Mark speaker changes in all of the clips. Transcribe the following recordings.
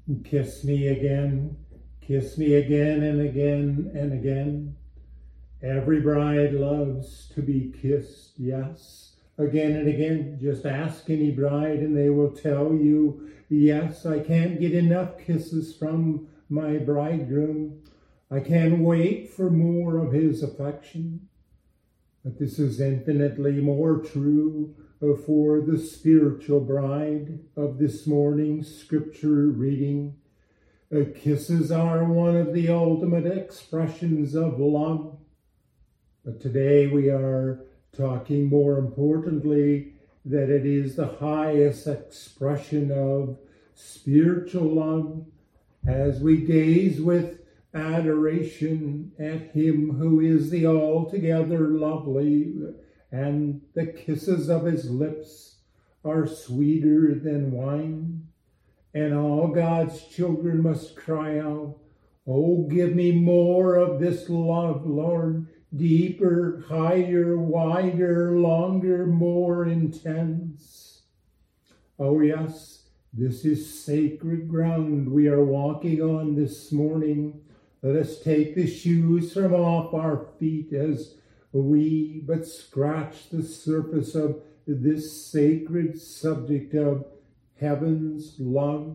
Speaker 1: Kiss me again and again and again. Every bride loves to be kissed, yes, again and again. Just ask any bride and they will tell you, yes, I can't get enough kisses from my bridegroom. I can't wait for more of his affection. But this is infinitely more true for the spiritual bride of this morning's scripture reading. Kisses are one of the ultimate expressions of love. But today we are talking more importantly that it is the highest expression of spiritual love as we gaze with adoration at him who is the altogether lovely, and the kisses of his lips are sweeter than wine. And all God's children must cry out, oh, give me more of this love, Lord, deeper, higher, wider, longer, more intense. Oh yes, this is sacred ground we are walking on this morning. Let us take the shoes from off our feet as we but scratch the surface of this sacred subject of heaven's love.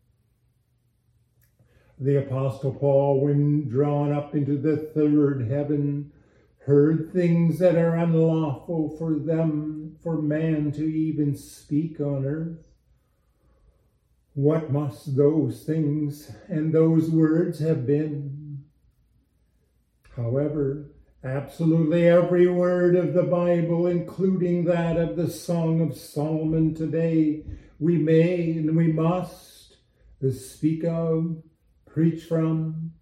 Speaker 1: The Apostle Paul, when drawn up into the third heaven, heard things that are unlawful for man to even speak on earth. What must those things and those words have been? However, absolutely every word of the Bible, including that of the Song of Solomon today, we may and we must speak of, preach from.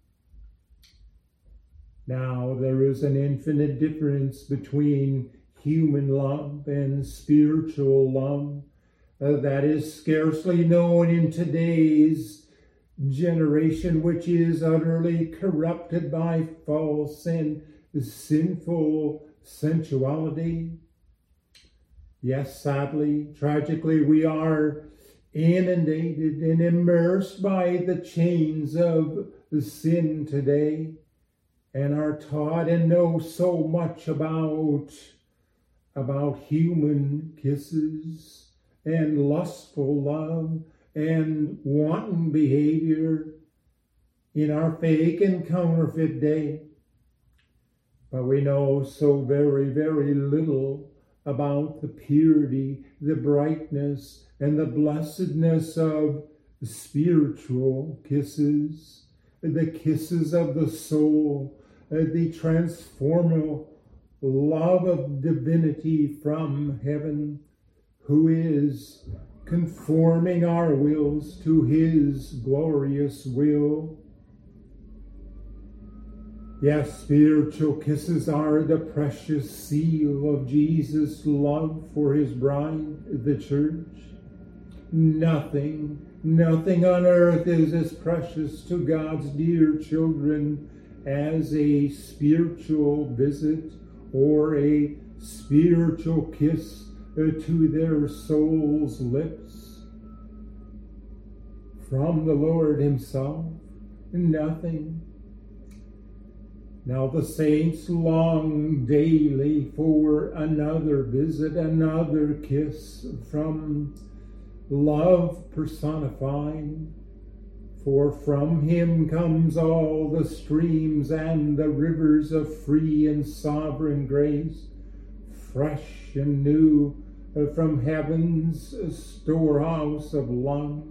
Speaker 1: Now, there is an infinite difference between human love and spiritual love that is scarcely known in today's generation, which is utterly corrupted by false and sinful sensuality. Yes, sadly, tragically, we are inundated and immersed by the chains of sin today, and are taught and know so much about human kisses and lustful love and wanton behavior in our fake and counterfeit day. But we know so very, very little about the purity, the brightness, and the blessedness of spiritual kisses, the kisses of the soul, the transformational love of divinity from heaven, who is conforming our wills to his glorious will. Yes, spiritual kisses are the precious seal of Jesus' love for his bride, the church. Nothing on earth is as precious to God's dear children as a spiritual visit or a spiritual kiss to their soul's lips. From the Lord himself, nothing. Now the saints long daily for another visit, another kiss from love personified. For from him comes all the streams and the rivers of free and sovereign grace, fresh and new from heaven's storehouse of love.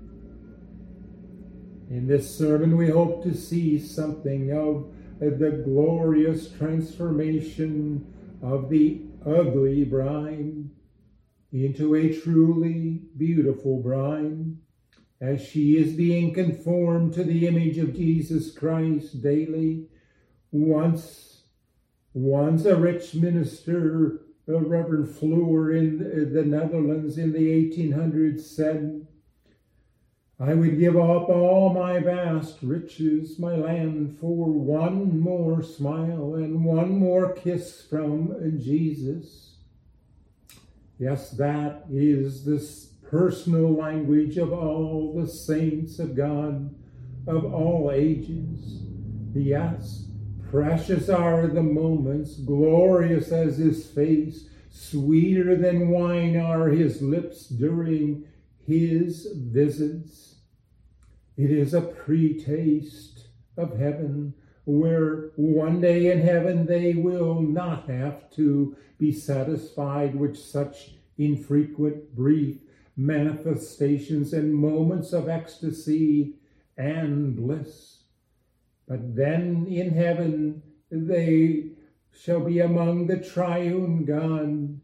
Speaker 1: In this sermon we hope to see something of the glorious transformation of the ugly bride into a truly beautiful bride, as she is being conformed to the image of Jesus Christ daily. Once a rich minister, Reverend Fleur in the Netherlands in the 1800s said, I would give up all my vast riches, my land, for one more smile and one more kiss from Jesus. Yes, that is the personal language of all the saints of God of all ages. Yes, precious are the moments, glorious as his face, sweeter than wine are his lips during his visits. It is a pre-taste of heaven, where one day in heaven they will not have to be satisfied with such infrequent, brief manifestations and moments of ecstasy and bliss. But then in heaven they shall be among the triune God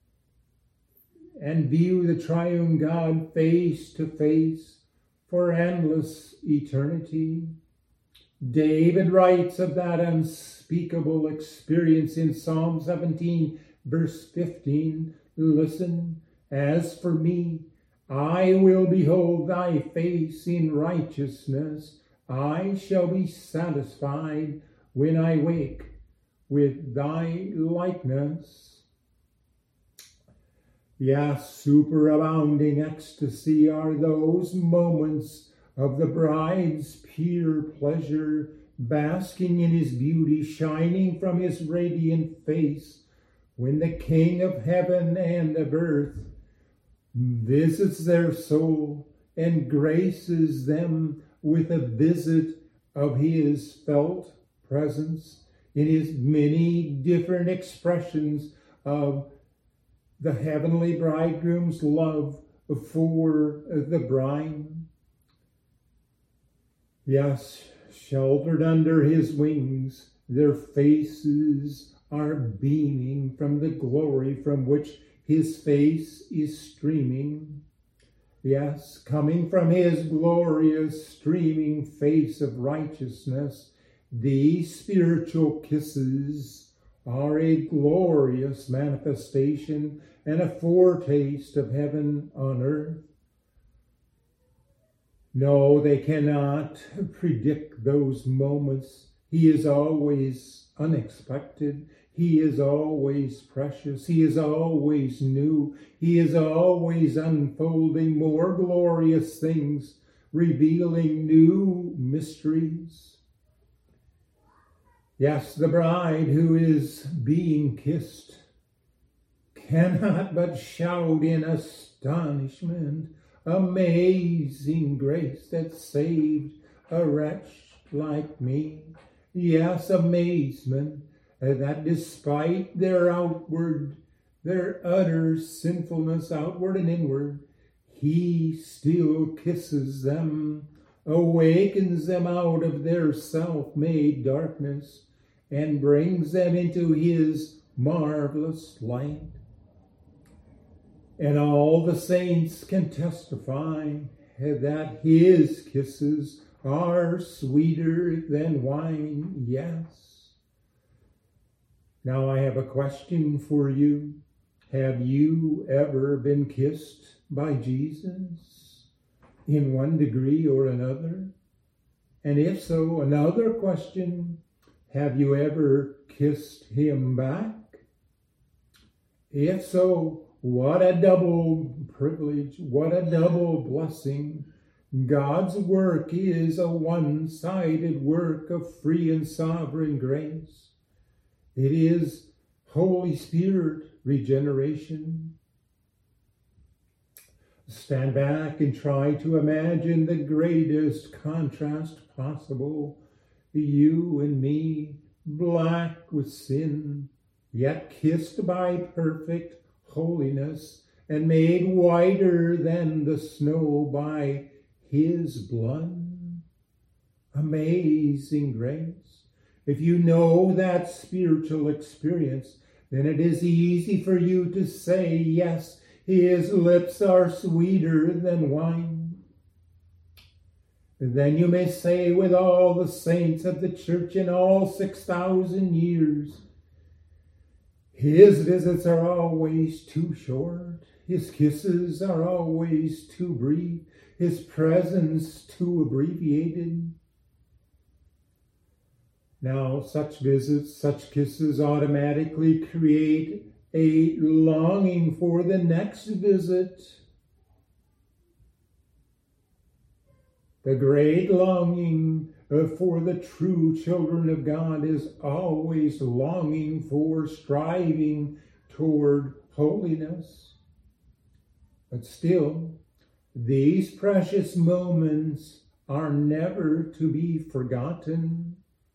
Speaker 1: and view the triune God face to face for endless eternity. David writes of that unspeakable experience in Psalm 17, verse 15. Listen, as for me, I will behold thy face in righteousness. I shall be satisfied when I wake with thy likeness. Yes, superabounding ecstasy are those moments of the bride's pure pleasure, basking in his beauty, shining from his radiant face, when the King of heaven and of earth visits their soul and graces them with a visit of his felt presence in his many different expressions of the heavenly bridegroom's love for the bride. Yes, sheltered under his wings, their faces are beaming from the glory from which his face is streaming. Yes, coming from his glorious streaming face of righteousness, these spiritual kisses are a glorious manifestation and a foretaste of heaven on earth. No, they cannot predict those moments. He is always unexpected. He is always precious. He is always new. He is always unfolding more glorious things, revealing new mysteries. Yes, the bride who is being kissed cannot but shout in astonishment, amazing grace that saved a wretch like me. Yes, amazement that despite their utter sinfulness, outward and inward, he still kisses them, awakens them out of their self-made darkness, and brings them into his marvelous light. And all the saints can testify that his kisses are sweeter than wine, yes. Now I have a question for you. Have you ever been kissed by Jesus in one degree or another? And if so, another question, have you ever kissed him back? If so, what a double privilege, what a double blessing. God's work is a one-sided work of free and sovereign grace. It is Holy Spirit regeneration. Stand back and try to imagine the greatest contrast possible. You and me, black with sin, yet kissed by perfect holiness and made whiter than the snow by his blood. Amazing grace. If you know that spiritual experience, then it is easy for you to say, yes, his lips are sweeter than wine. And then you may say with all the saints of the church in all 6,000 years, his visits are always too short. His kisses are always too brief. His presence too abbreviated. Now, such visits, such kisses automatically create a longing for the next visit. The great longing for the true children of God is always longing for, striving toward holiness. But still, these precious moments are never to be forgotten.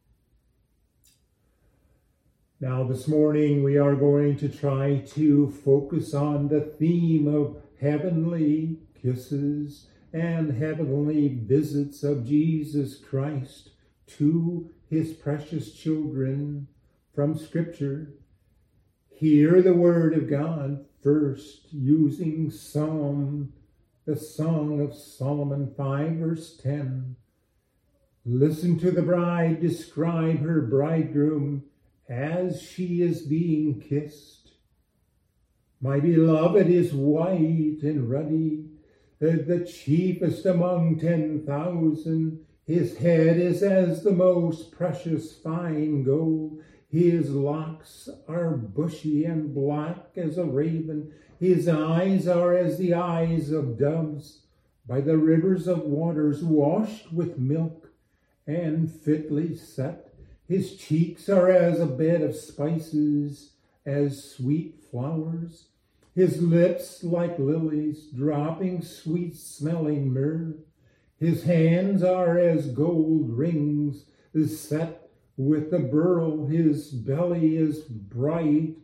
Speaker 1: Now, this morning we are going to try to focus on the theme of heavenly kisses and heavenly visits of Jesus Christ to his precious children from Scripture. Hear the word of God first using the Song of Solomon 5, verse 10. Listen to the bride describe her bridegroom as she is being kissed. My beloved is white and ruddy, the chiefest among 10,000. His head is as the most precious fine gold. His locks are bushy and black as a raven. His eyes are as the eyes of doves, by the rivers of waters washed with milk and fitly set. His cheeks are as a bed of spices, as sweet flowers. His lips like lilies, dropping sweet-smelling myrrh. His hands are as gold rings set with the beryl. His belly is bright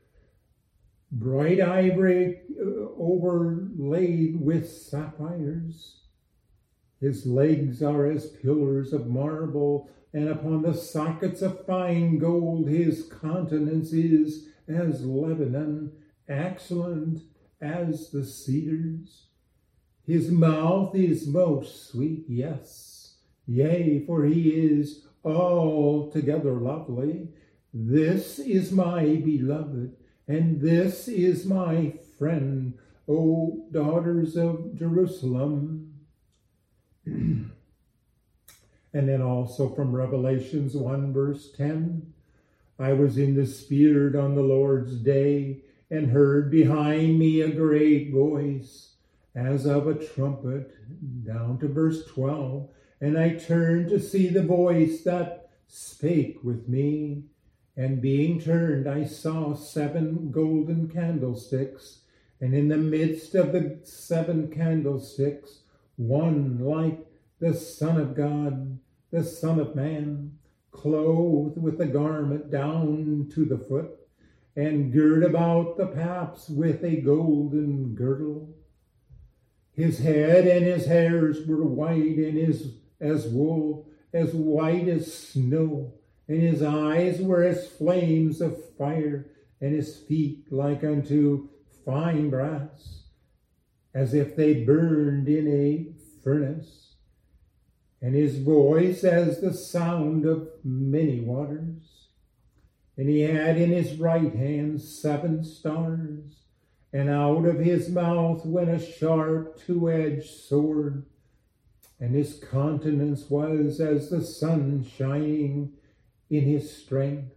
Speaker 1: ivory overlaid with sapphires. His legs are as pillars of marble, and upon the sockets of fine gold. His countenance is as Lebanon, excellent as the cedars. His mouth is most sweet, yes, yea, for he is altogether lovely. This is my beloved, and this is my friend, O daughters of Jerusalem. And then also from Revelations 1, verse 10, I was in the Spirit on the Lord's day, and heard behind me a great voice, as of a trumpet, down to verse 12. And I turned to see the voice that spake with me. And being turned, I saw 7 golden candlesticks, and in the midst of the 7 candlesticks, one like the Son of God, the Son of Man, clothed with a garment down to the foot, and girt about the paps with a golden girdle. His head and his hairs were white, and as wool, as white as snow, and his eyes were as flames of fire, and his feet like unto fine brass, as if they burned in a furnace, and his voice as the sound of many waters. And he had in his right hand 7 stars, and out of his mouth went a sharp 2-edged sword, and his countenance was as the sun shining in his strength.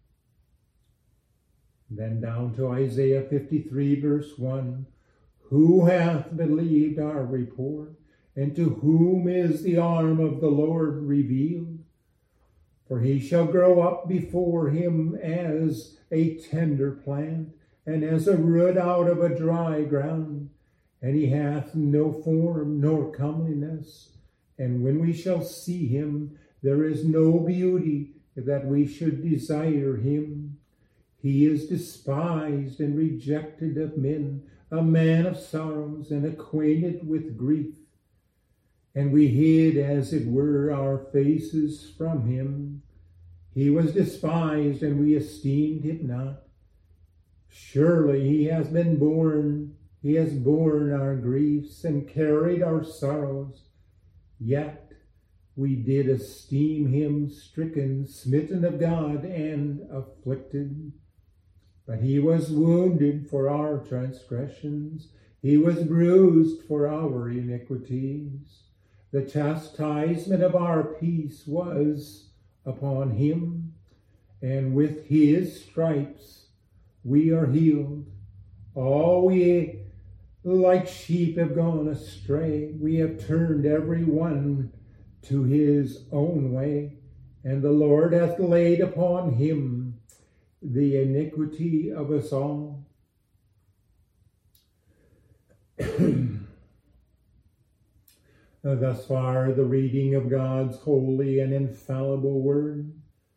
Speaker 1: Then down to Isaiah 53, verse 1, who hath believed our report, and to whom is the arm of the Lord revealed? For he shall grow up before him as a tender plant, and as a root out of a dry ground. And he hath no form nor comeliness. And when we shall see him, there is no beauty that we should desire him. He is despised and rejected of men, a man of sorrows and acquainted with grief. And we hid, as it were, our faces from him. He was despised, and we esteemed him not. Surely he has borne our griefs, and carried our sorrows. Yet we did esteem him stricken, smitten of God, and afflicted. But he was wounded for our transgressions. He was bruised for our iniquities. The chastisement of our peace was upon him, and with his stripes we are healed. All we Like sheep have gone astray, we have turned every one to his own way, and the Lord hath laid upon him the iniquity of us all. Thus far, the reading of God's holy and infallible word.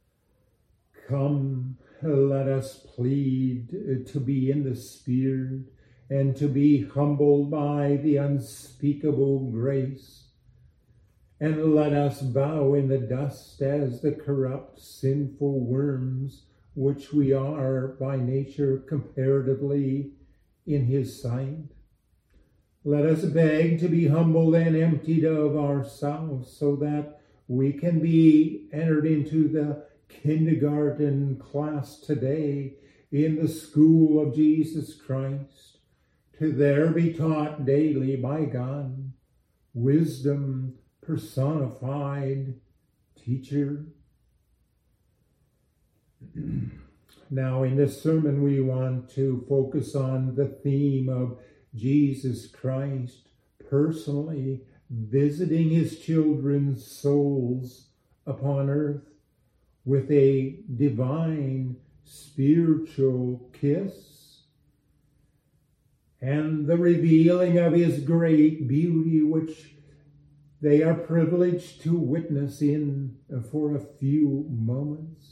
Speaker 1: Come, let us plead to be in the Spirit and to be humbled by the unspeakable grace. And let us bow in the dust as the corrupt, sinful worms which we are by nature comparatively in his sight. Let us beg to be humbled and emptied of ourselves so that we can be entered into the kindergarten class today in the school of Jesus Christ, to there be taught daily by God, wisdom personified, teacher. Now in this sermon we want to focus on the theme of Jesus Christ personally visiting his children's souls upon earth with a divine spiritual kiss, and the revealing of his great beauty, which they are privileged to witness in for a few moments.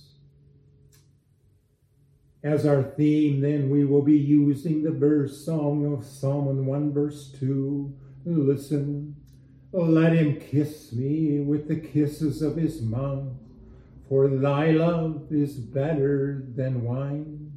Speaker 1: As our theme, then, we will be using the verse song of Psalm 1, verse 2. Listen, let him kiss me with the kisses of his mouth, for thy love is better than wine.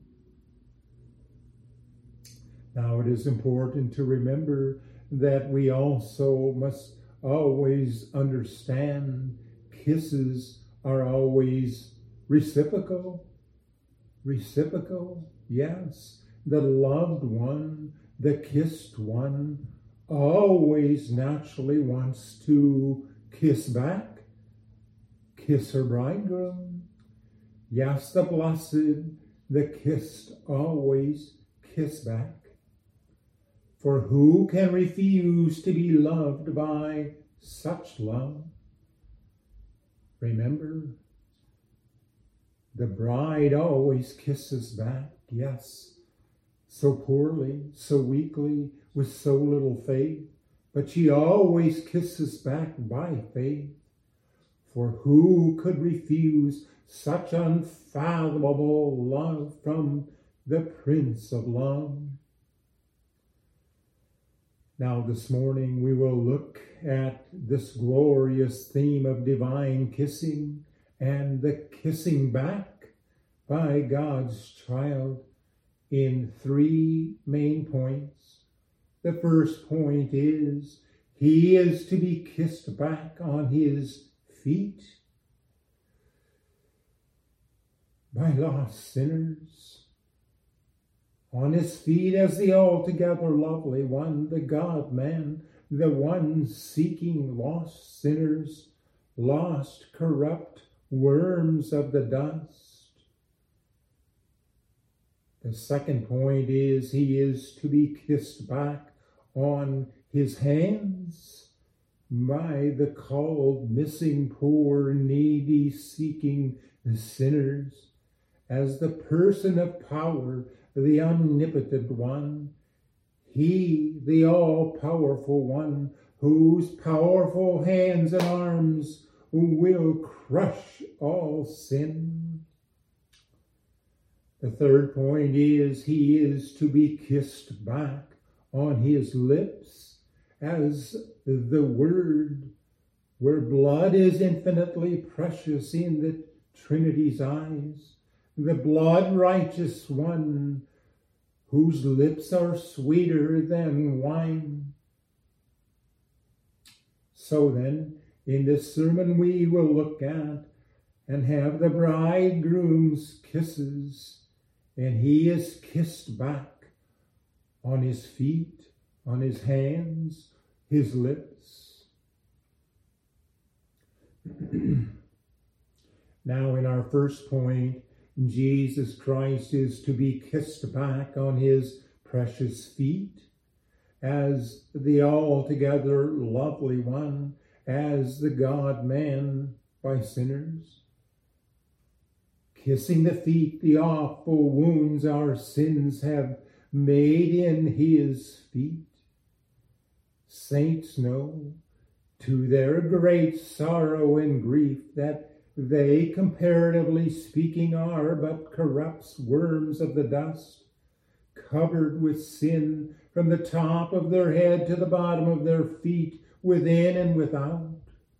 Speaker 1: Now it is important to remember that we also must always understand kisses are always reciprocal. Reciprocal, yes. The loved one, the kissed one, always naturally wants to kiss back, kiss her bridegroom. Yes, the blessed, the kissed always kiss back. For who can refuse to be loved by such love? Remember, the bride always kisses back, yes, so poorly, so weakly, with so little faith, but she always kisses back by faith. For who could refuse such unfathomable love from the Prince of Love? Now this morning we will look at this glorious theme of divine kissing and the kissing back by God's child in three main points. The first point is he is to be kissed back on his feet by lost sinners. On his feet as the altogether lovely one, the God-man, the one seeking lost sinners, lost, corrupt worms of the dust. The second point is he is to be kissed back on his hands by the called, missing, poor, needy, seeking sinners, as the person of power, the omnipotent one, he, the all-powerful one, whose powerful hands and arms will crush all sin. The third point is he is to be kissed back on his lips as the Word, where blood is infinitely precious in the Trinity's eyes, the blood-righteous one whose lips are sweeter than wine. So then, in this sermon we will look at and have the bridegroom's kisses, and he is kissed back on his feet, on his hands, his lips. Now in our first point, Jesus Christ is to be kissed back on his precious feet. as the altogether lovely one, as the God-man by sinners. Kissing the feet, the awful wounds our sins have made in his feet. Saints know, to their great sorrow and grief, that they, comparatively speaking, are but corrupt worms of the dust, covered with sin from the top of their head to the bottom of their feet, within and without.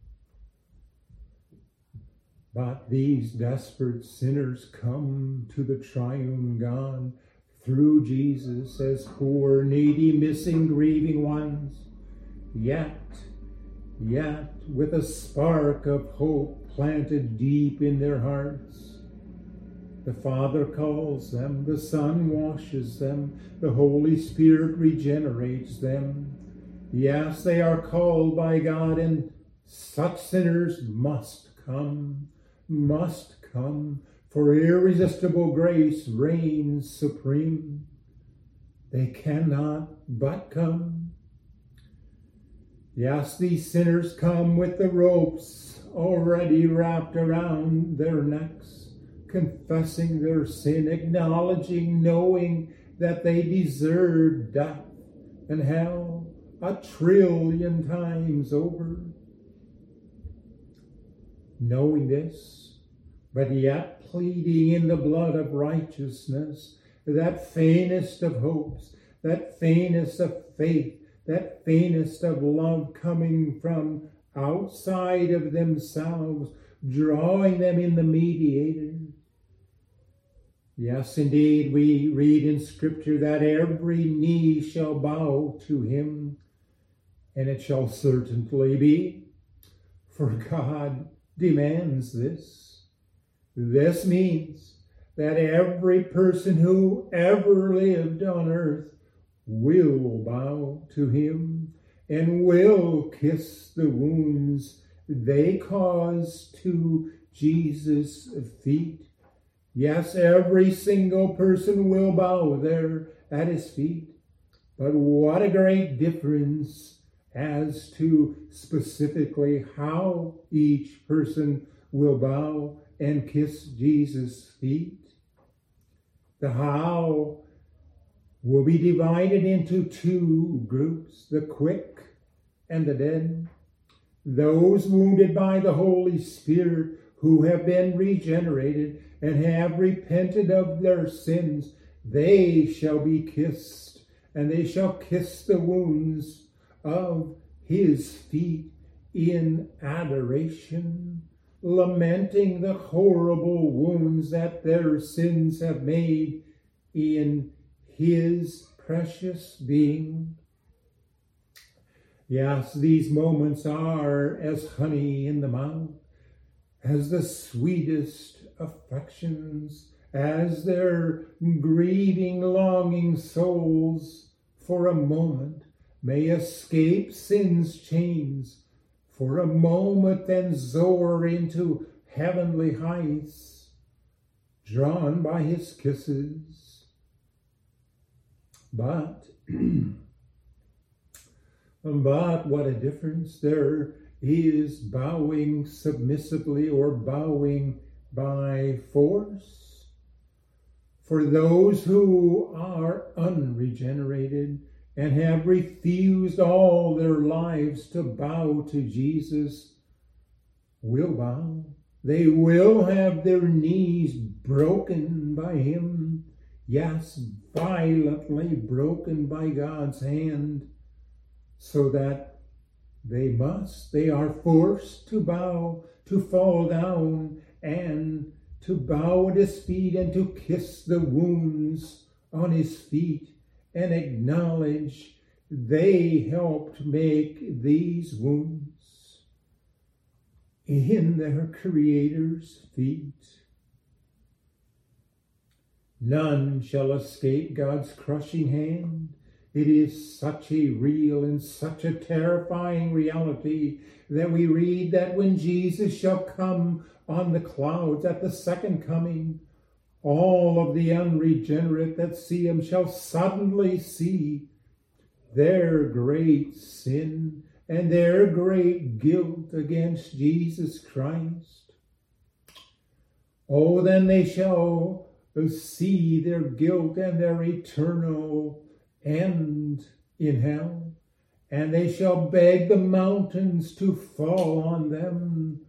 Speaker 1: But these desperate sinners come to the triune God through Jesus as poor, needy, missing, grieving ones, yet with a spark of hope planted deep in their hearts. The Father calls them, the Son washes them, the Holy Spirit regenerates them. Yes, they are called by God, and such sinners must come, for irresistible grace reigns supreme. They cannot but come. Yes, these sinners come with the ropes already wrapped around their necks, confessing their sin, acknowledging, knowing that they deserve death and hell 1,000,000,000 times over. Knowing this, but yet pleading in the blood of righteousness, that faintest of hopes, that faintest of faith, that faintest of love coming from outside of themselves, drawing them in the mediator. Yes, indeed, we read in Scripture that every knee shall bow to him, and it shall certainly be, for God demands this. This means that every person who ever lived on earth will bow to him and will kiss the wounds they caused to Jesus' feet. Yes, every single person will bow there at his feet. But what a great difference as to specifically how each person will bow and kiss Jesus' feet. The how will be divided into two groups, the quick and the dead. Those wounded by the Holy Spirit who have been regenerated and have repented of their sins, they shall be kissed, and they shall kiss the wounds of his feet in adoration, lamenting the horrible wounds that their sins have made in his precious being. Yes, these moments are as honey in the mouth, as the sweetest affections, as their grieving, longing souls for a moment may escape sin's chains, for a moment then soar into heavenly heights, drawn by his kisses. But what a difference there is bowing submissively or bowing by force. For those who are unregenerated and have refused all their lives to bow to Jesus will bow. They will have their knees broken by him. Yes, violently broken by God's hand, so that they are forced to bow, to fall down, and to bow at his feet and to kiss the wounds on his feet and acknowledge they helped make these wounds in their Creator's feet. None shall escape God's crushing hand. It is such a real and such a terrifying reality that we read that when Jesus shall come on the clouds at the second coming, all of the unregenerate that see him shall suddenly see their great sin and their great guilt against Jesus Christ. Oh, then they shall see their guilt and their eternal end in hell, and they shall beg the mountains to fall on them,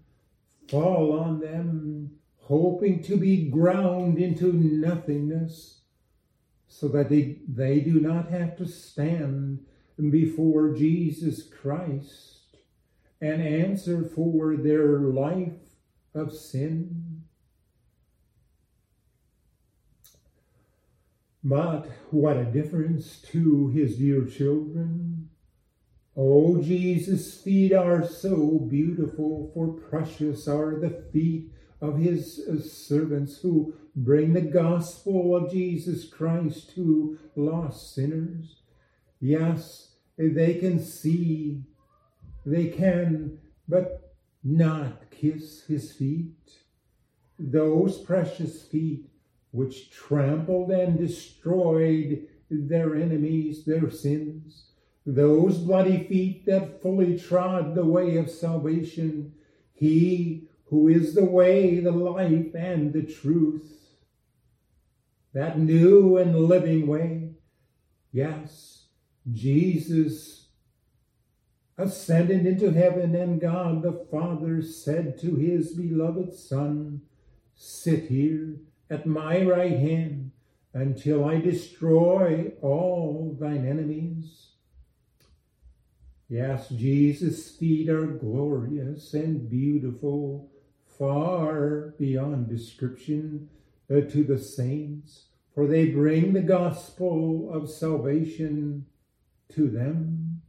Speaker 1: hoping to be ground into nothingness, so that they do not have to stand before Jesus Christ and answer for their life of sin. But what a difference to his dear children. Oh, Jesus' feet are so beautiful, for precious are the feet of his servants who bring the gospel of Jesus Christ to lost sinners. Yes, they can see, they can, but not kiss his feet. Those precious feet which trampled and destroyed their enemies, their sins. Those bloody feet that fully trod the way of salvation. He who is the way, the life, and the truth. That new and living way. Yes, Jesus ascended into heaven, and God the Father said to his beloved Son, "Sit here at my right hand until I destroy all thine enemies." Yes, Jesus' feet are glorious and beautiful, far beyond description to the saints, for they bring the gospel of salvation to them.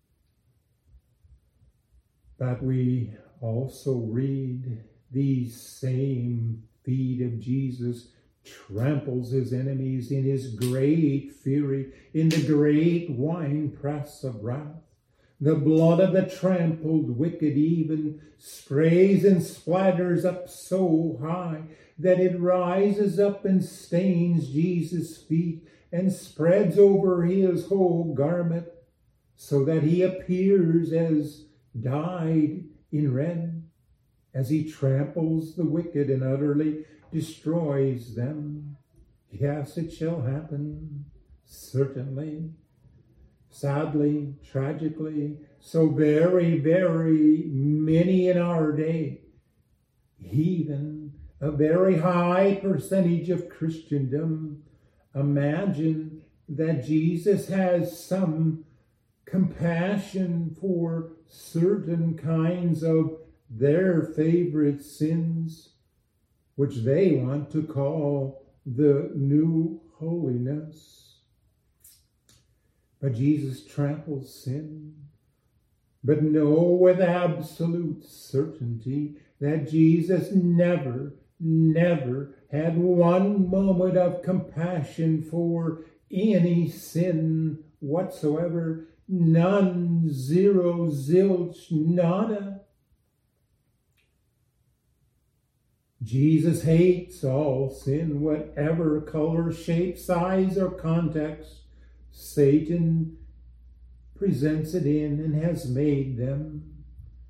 Speaker 1: But we also read these same feet of Jesus tramples his enemies in his great fury, in the great winepress of wrath. The blood of the trampled wicked even sprays and splatters up so high that it rises up and stains Jesus' feet and spreads over his whole garment, so that he appears as dyed in red, as he tramples the wicked and utterly destroys them. Yes, it shall happen, certainly. Sadly, tragically, so very, very many in our day, even a very high percentage of Christendom, imagine that Jesus has some compassion for certain kinds of their favorite sins, which they want to call the new holiness. But Jesus tramples sin. But know with absolute certainty that Jesus never had one moment of compassion for any sin whatsoever. None, zero, zilch, nada. Jesus hates all sin, whatever color, shape, size, or context Satan presents it in and has made them.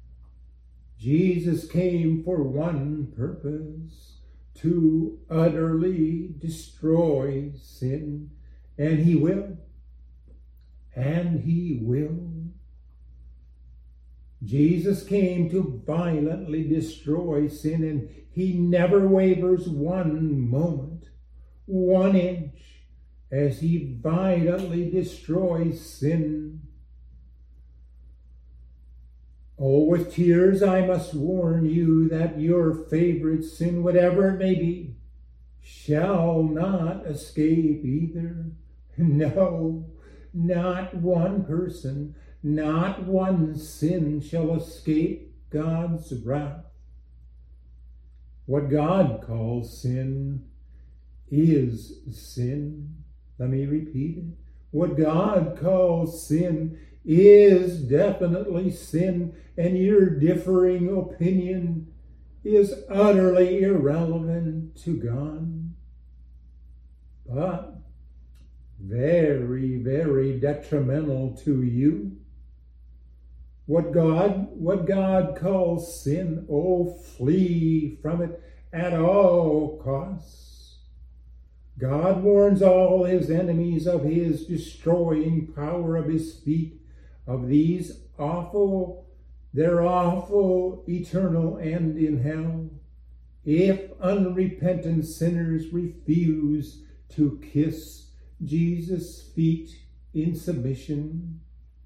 Speaker 1: Jesus came for one purpose, to utterly destroy sin, and he will. And he will. Jesus came to violently destroy sin, and he never wavers one moment, 1 inch, as he violently destroys sin. Oh, with tears I must warn you that your favorite sin, whatever it may be, shall not escape either. No, not one person, not one sin shall escape God's wrath. What God calls sin is sin. Let me repeat it. What God calls sin is definitely sin, and your differing opinion is utterly irrelevant to God. But very, very detrimental to you. What God calls sin, oh, flee from it at all costs. God warns all his enemies of his destroying power of his feet, of their awful eternal end in hell, if unrepentant sinners refuse to kiss Jesus' feet in submission.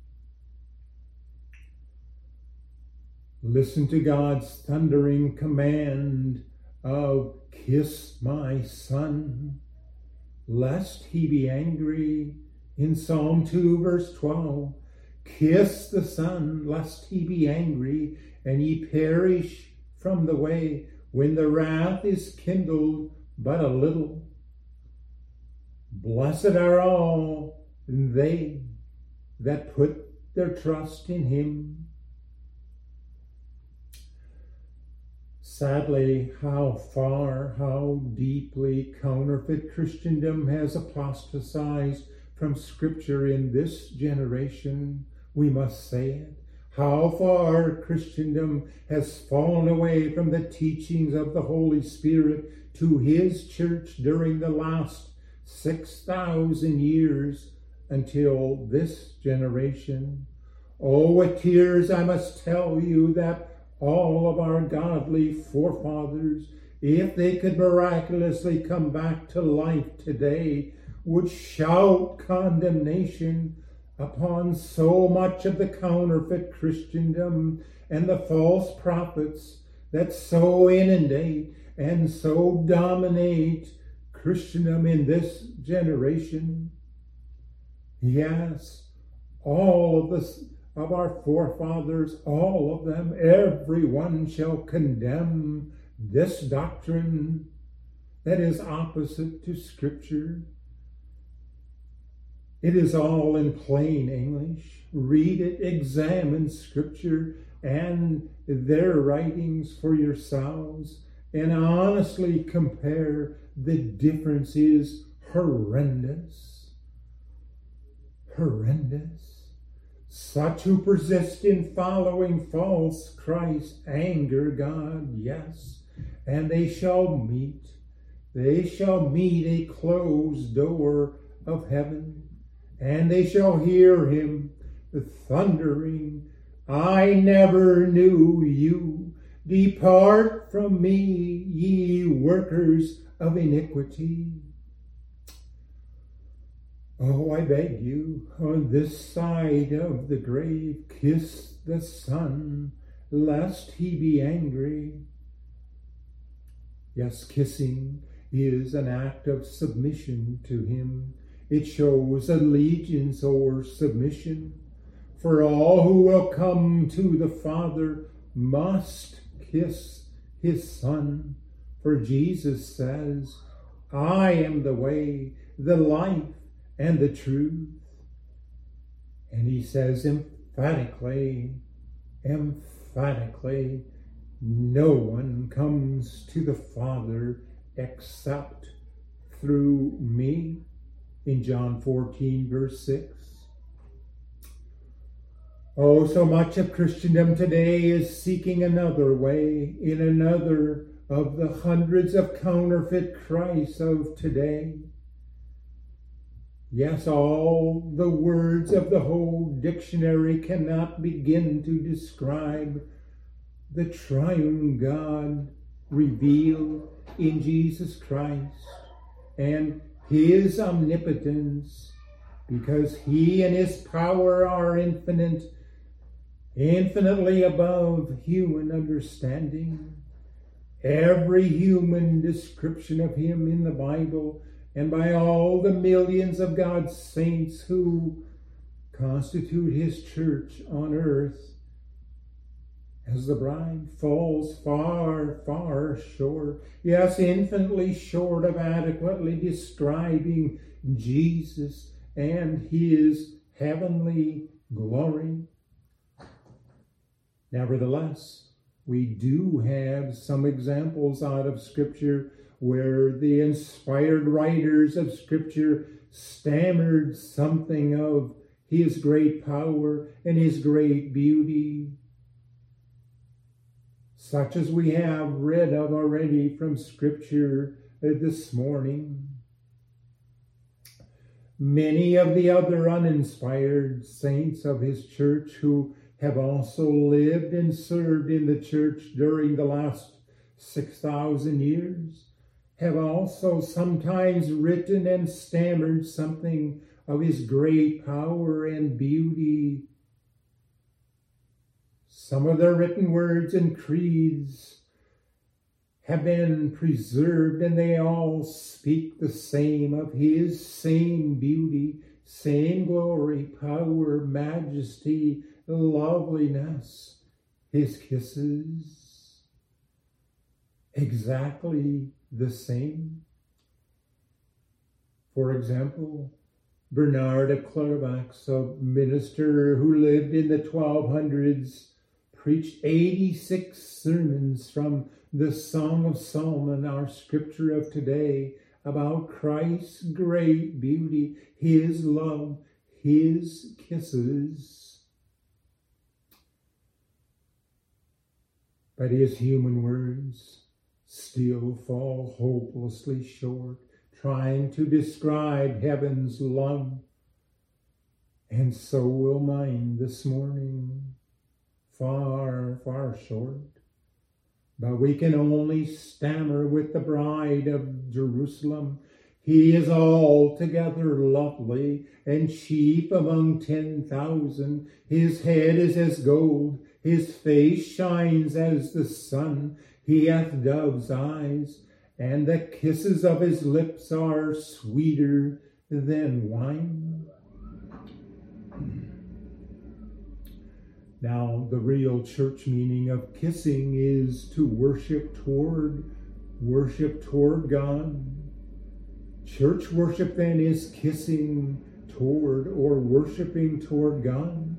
Speaker 1: Listen to God's thundering command of kiss my son, lest he be angry. In Psalm 2, verse 12, kiss the Son, lest he be angry, and ye perish from the way, when the wrath is kindled but a little. Blessed are all they that put their trust in him. Sadly, how deeply counterfeit Christendom has apostatized from Scripture in this generation, we must say it. How far Christendom has fallen away from the teachings of the Holy Spirit to his church during the last 6,000 years until this generation. Oh, with tears I must tell you that all of our godly forefathers, if they could miraculously come back to life today, would shout condemnation upon so much of the counterfeit Christendom and the false prophets that so inundate and so dominate Christendom in this generation. Yes, all of our forefathers, all of them, everyone shall condemn this doctrine that is opposite to Scripture. It is all in plain English. Read it, examine Scripture and their writings for yourselves, and honestly compare. The difference is horrendous. Horrendous. Such who persist in following false Christ anger God, yes, and they shall meet a closed door of heaven, and they shall hear him thundering, I never knew you. Depart from me, ye workers of iniquity. Oh, I beg you, on this side of the grave, kiss the Son, lest he be angry. Yes, kissing is an act of submission to him. It shows allegiance or submission. For all who will come to the Father must kiss his Son. For Jesus says, I am the way, the life, and the truth. And he says emphatically, no one comes to the Father except through me. In John 14, verse 6. Oh, so much of Christendom today is seeking another way in another of the hundreds of counterfeit Christs of today. Yes, all the words of the whole dictionary cannot begin to describe the triune God revealed in Jesus Christ and his omnipotence, because he and his power are infinitely above human understanding. Every human description of him in the Bible and by all the millions of God's saints who constitute his church on earth as the bride falls far, far short, yes, infinitely short of adequately describing Jesus and his heavenly glory. Nevertheless, we do have some examples out of Scripture where the inspired writers of Scripture stammered something of his great power and his great beauty, such as we have read of already from Scripture this morning. Many of the other uninspired saints of his church who have also lived and served in the church during the last 6,000 years have also sometimes written and stammered something of his great power and beauty. Some of their written words and creeds have been preserved, and they all speak the same of his same beauty, same glory, power, majesty, loveliness, his kisses, exactly the same. For example, Bernard of Clairvaux, a minister who lived in the 1200s, preached 86 sermons from the Song of Solomon, our scripture of today, about Christ's great beauty, his love, his kisses. But his human words still fall hopelessly short, trying to describe heaven's love. And so will mine this morning, far, far short. But we can only stammer with the bride of Jerusalem. He is altogether lovely, and chief among 10,000. His head is as gold, his face shines as the sun. He hath dove's eyes, and the kisses of his lips are sweeter than wine. Now, the real church meaning of kissing is to worship toward God. Church worship then is kissing toward or worshiping toward God.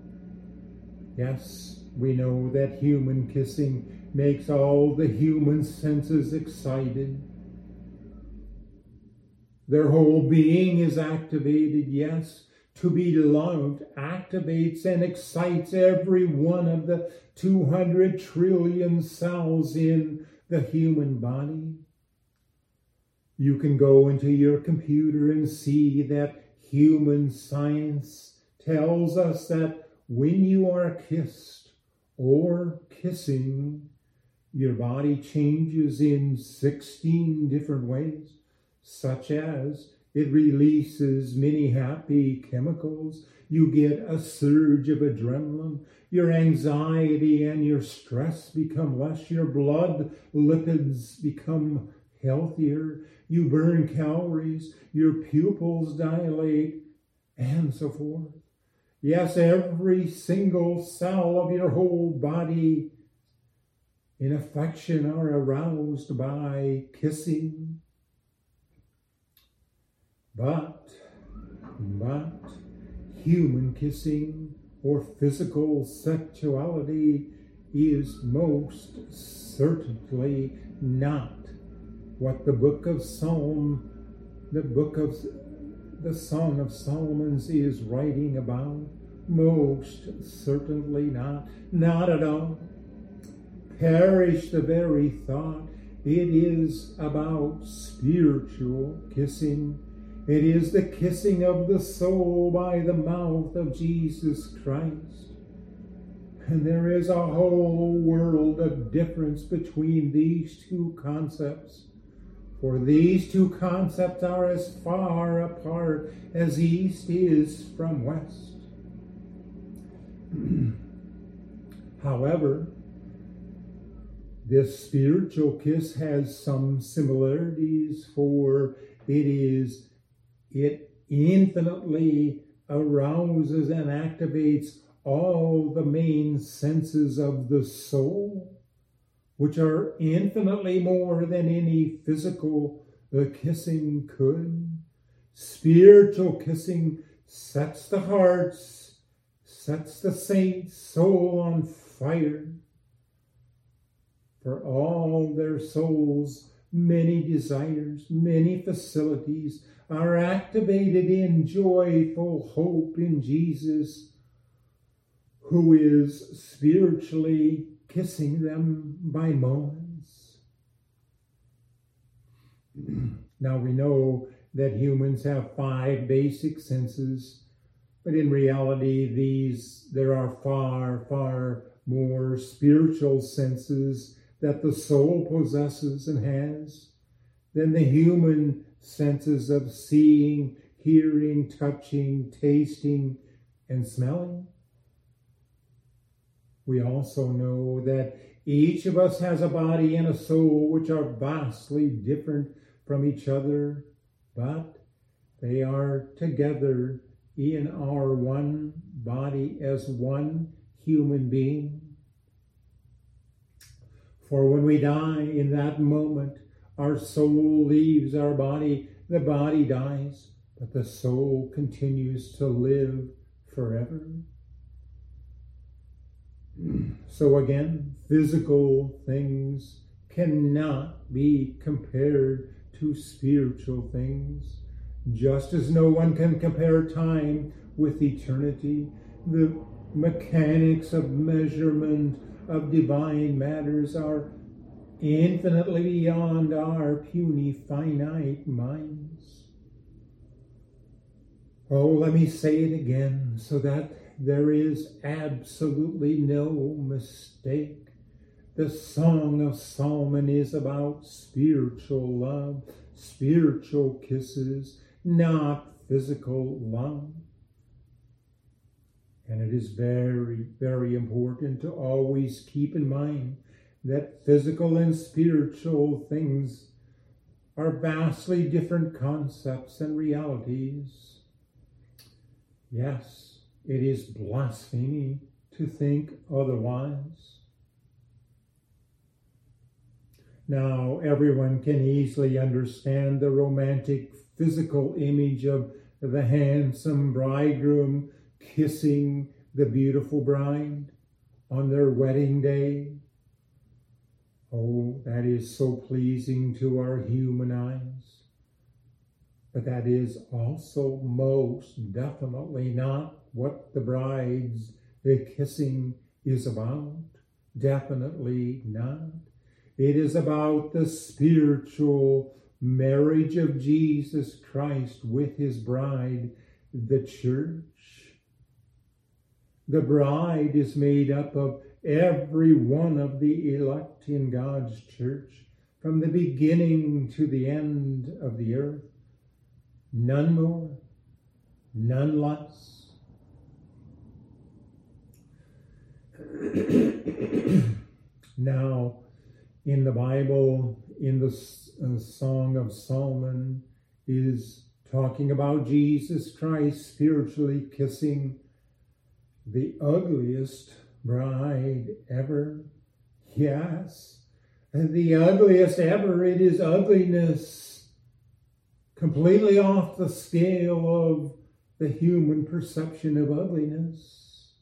Speaker 1: Yes, we know that human kissing makes all the human senses excited. Their whole being is activated, yes. To be loved activates and excites every one of the 200 trillion cells in the human body. You can go into your computer and see that human science tells us that when you are kissed or kissing, your body changes in 16 different ways, such as it releases many happy chemicals. You get a surge of adrenaline. Your anxiety and your stress become less. Your blood lipids become healthier. You burn calories. Your pupils dilate, and so forth. Yes, every single cell of your whole body in affection are aroused by kissing. But human kissing or physical sexuality is most certainly not what the Song of Solomon is writing about. Most certainly not. Not at all. Perish the very thought. It is about spiritual kissing. It is the kissing of the soul by the mouth of Jesus Christ. And there is a whole world of difference between these two concepts. For these two concepts are as far apart as east is from west. However, this spiritual kiss has some similarities, for it infinitely arouses and activates all the main senses of the soul, which are infinitely more than any physical kissing could. Spiritual kissing sets the hearts, sets the saint's soul on fire. For all their souls, many desires, many facilities are activated in joyful hope in Jesus, who is spiritually kissing them by moments. Now we know that humans have 5 basic senses, but in reality there are far, far more spiritual senses that the soul possesses and has than the human senses of seeing, hearing, touching, tasting, and smelling. We also know that each of us has a body and a soul which are vastly different from each other, but they are together in our one body as one human being. For when we die, in that moment, our soul leaves our body. The body dies, but the soul continues to live forever. So again, physical things cannot be compared to spiritual things. Just as no one can compare time with eternity, the mechanics of measurement of divine matters are infinitely beyond our puny, finite minds. Oh, let me say it again so that there is absolutely no mistake. The Song of Solomon is about spiritual love, spiritual kisses, not physical love. And it is very, very important to always keep in mind that physical and spiritual things are vastly different concepts and realities. Yes, it is blasphemy to think otherwise. Now, everyone can easily understand the romantic physical image of the handsome bridegroom kissing the beautiful bride on their wedding day. Oh, that is so pleasing to our human eyes. But that is also most definitely not what the kissing is about. Definitely not. It is about the spiritual marriage of Jesus Christ with his bride, the church. The bride is made up of every one of the elect in God's church, from the beginning to the end of the earth. None more, none less. Now, in the Bible, in the Song of Solomon, is talking about Jesus Christ spiritually kissing the ugliest bride ever. Yes, and the ugliest ever. It is ugliness completely off the scale of the human perception of ugliness.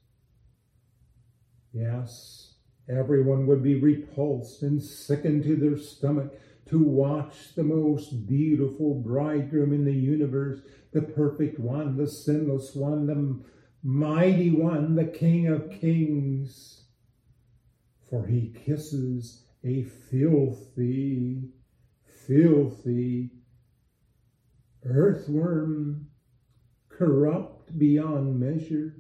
Speaker 1: Yes, everyone would be repulsed and sickened to their stomach to watch the most beautiful bridegroom in the universe, the perfect one, the sinless one, the mighty one, the King of Kings. For he kisses a filthy, filthy earthworm, corrupt beyond measure.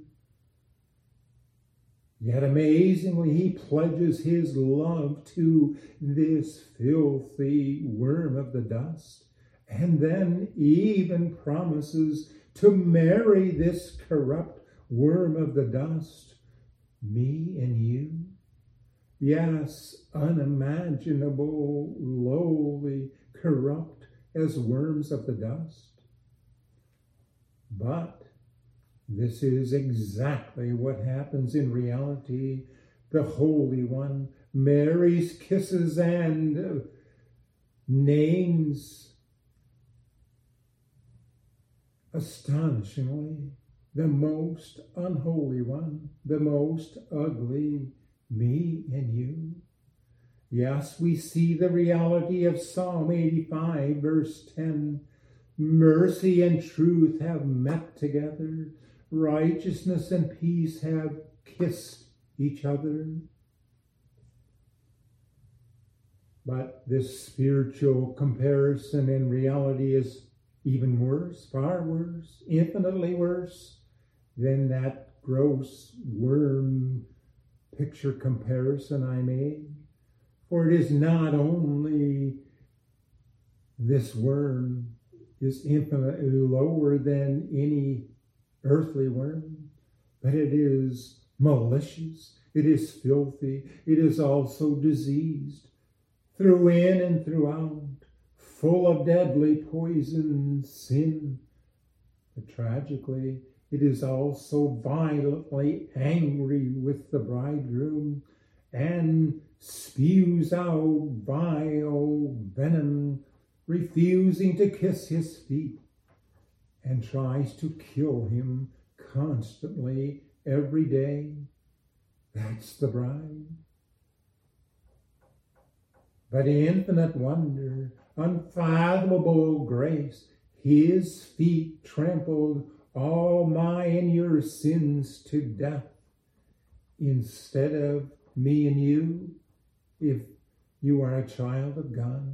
Speaker 1: Yet amazingly, he pledges his love to this filthy worm of the dust, and then even promises to marry this corrupt worm of the dust, me and you. Yes, unimaginable, lowly, corrupt as worms of the dust. But this is exactly what happens in reality. The Holy One marries, kisses, and names, astonishingly, the most unholy one, the most ugly, me and you. Yes, we see the reality of Psalm 85, verse 10. Mercy and truth have met together. Righteousness and peace have kissed each other. But this spiritual comparison in reality is even worse, far worse, infinitely worse than that gross worm picture comparison I made. For it is not only this worm is infinitely lower than any earthly worm, but it is malicious, it is filthy, it is also diseased, through in and throughout, full of deadly poison, sin. But tragically, it is also violently angry with the bridegroom and spews out vile venom, refusing to kiss his feet, and tries to kill him constantly every day. That's the bride. But infinite wonder, unfathomable grace, his feet trampled all my and your sins to death, instead of me and you, if you are a child of God.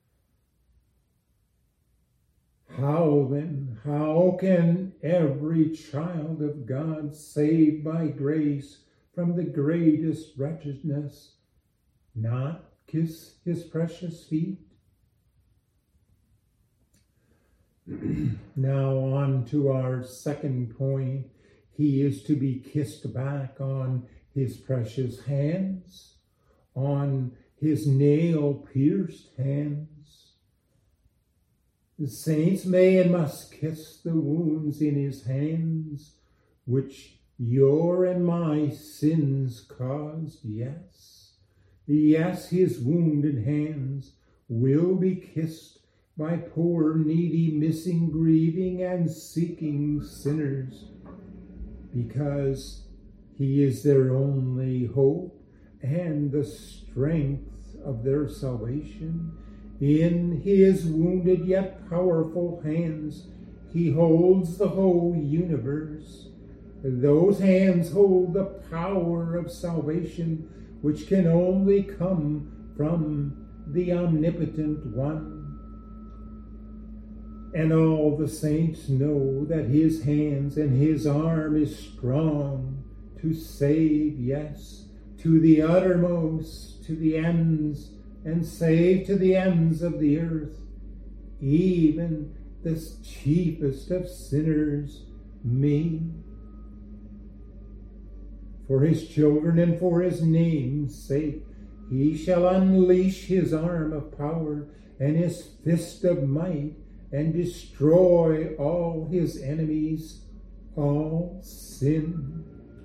Speaker 1: How then, how can every child of God, saved by grace from the greatest wretchedness, not kiss his precious feet? Now on to our second point. He is to be kissed back on his precious hands, on his nail-pierced hands. The saints may and must kiss the wounds in his hands, which your and my sins caused, yes. Yes, his wounded hands will be kissed by poor, needy, missing, grieving, and seeking sinners, because he is their only hope and the strength of their salvation. In his wounded yet powerful hands, he holds the whole universe. Those hands hold the power of salvation, which can only come from the Omnipotent One. And all the saints know that his hands and his arm is strong to save, yes, to the uttermost, to the ends, and save to the ends of the earth, even this chiefest of sinners, me. For his children and for his name's sake, he shall unleash his arm of power and his fist of might, and destroy all his enemies. All sin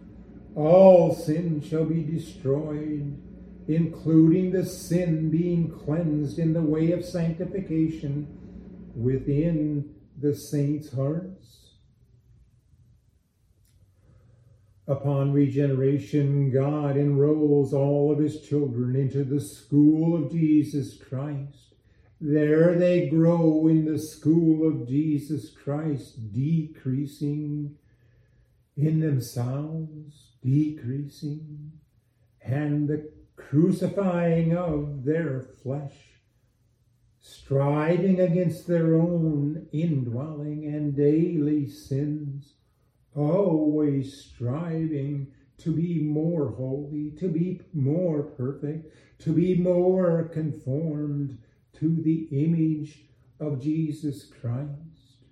Speaker 1: shall be destroyed, including the sin being cleansed in the way of sanctification within the saints' hearts. Upon regeneration, God enrolls all of his children into the school of Jesus Christ. There they grow in the school of Jesus Christ, decreasing in themselves, decreasing, and the crucifying of their flesh, striving against their own indwelling and daily sins, always striving to be more holy, to be more perfect, to be more conformed to the image of Jesus Christ.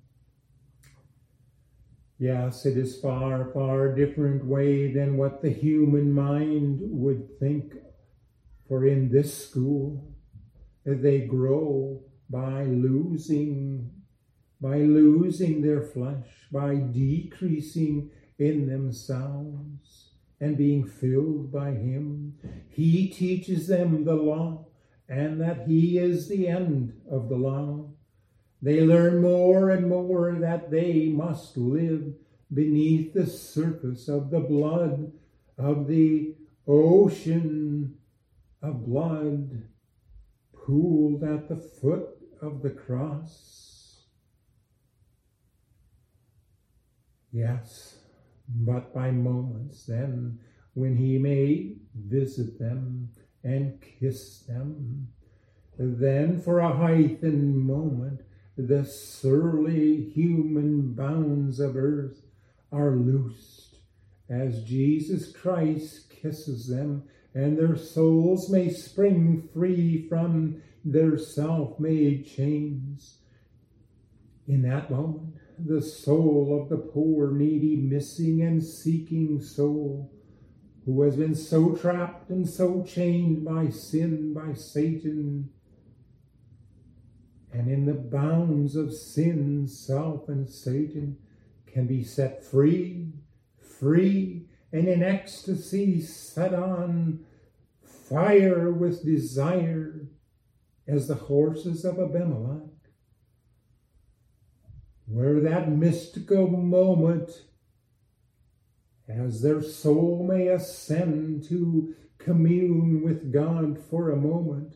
Speaker 1: Yes, it is far, far different way than what the human mind would think. For in this school, they grow by losing their flesh, by decreasing in themselves and being filled by him. He teaches them the law, and that he is the end of the law. They learn more and more that they must live beneath the surface of the blood, of the ocean of blood pooled at the foot of the cross. Yes, but by moments then, when he may visit them and kiss them, then for a heightened moment, the surly human bounds of earth are loosed as Jesus Christ kisses them, and their souls may spring free from their self-made chains. In that moment, the soul of the poor, needy, missing and seeking soul, who has been so trapped and so chained by sin, by Satan, and in the bounds of sin, self, and Satan, can be set free, and in ecstasy set on fire with desire as the horses of Abimelech. Where that mystical moment, as their soul may ascend to commune with God for a moment,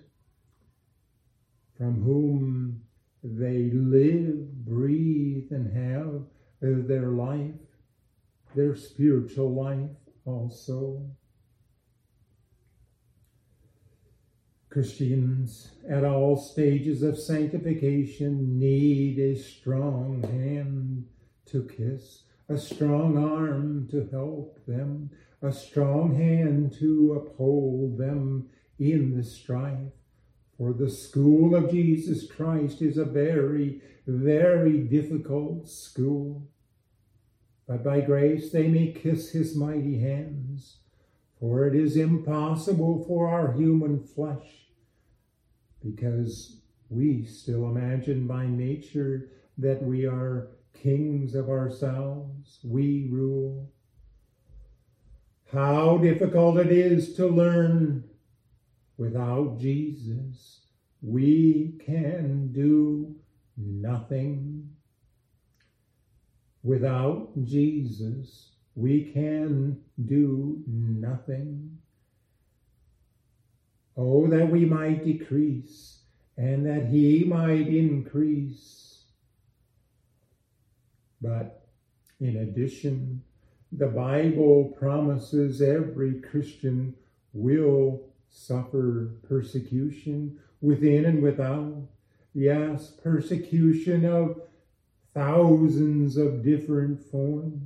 Speaker 1: from whom they live, breathe, and have their life, their spiritual life also. Christians at all stages of sanctification need a strong hand to kiss, a strong arm to help them, a strong hand to uphold them in the strife. For the school of Jesus Christ is a very, very difficult school. But by grace they may kiss his mighty hands, for it is impossible for our human flesh, because we still imagine by nature that we are kings of ourselves, we rule. How difficult it is to learn without Jesus, we can do nothing. Without Jesus, we can do nothing. Oh, that we might decrease and that he might increase. But in addition, the Bible promises every Christian will suffer persecution within and without. Yes, persecution of thousands of different forms.